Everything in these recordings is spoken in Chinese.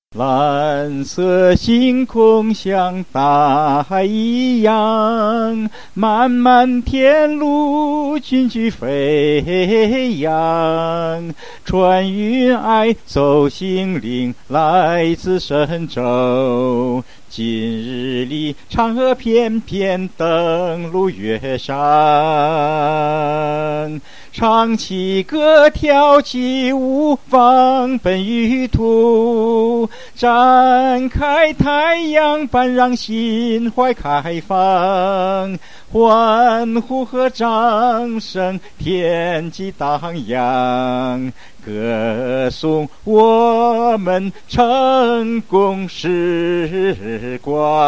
蓝色星空像大海一样，漫漫天路句句飞扬。穿云霭走心灵，来自神州。今日里嫦娥翩翩登陆月上，唱起歌跳起舞，放奔于途。展开太阳般让心怀开放，欢呼和掌声天际荡漾，歌颂我们成功时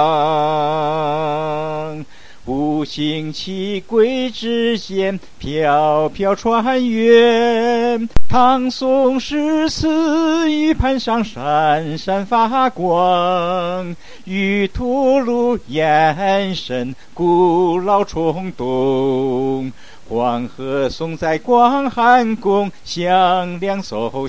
光。五星旗轨之间飘飘穿越，唐宋诗词玉盘上闪闪发光，玉兔路延伸古老冲动，黄河颂在广寒宫响亮奏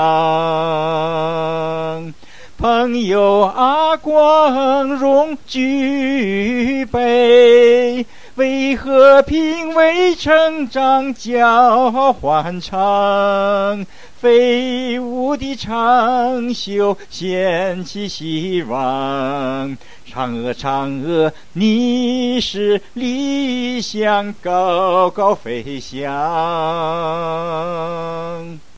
响。朋友啊，光荣举杯，为和平为成长交欢唱，飞舞的长袖掀起希望。嫦娥嫦娥，你是理想高高飞翔。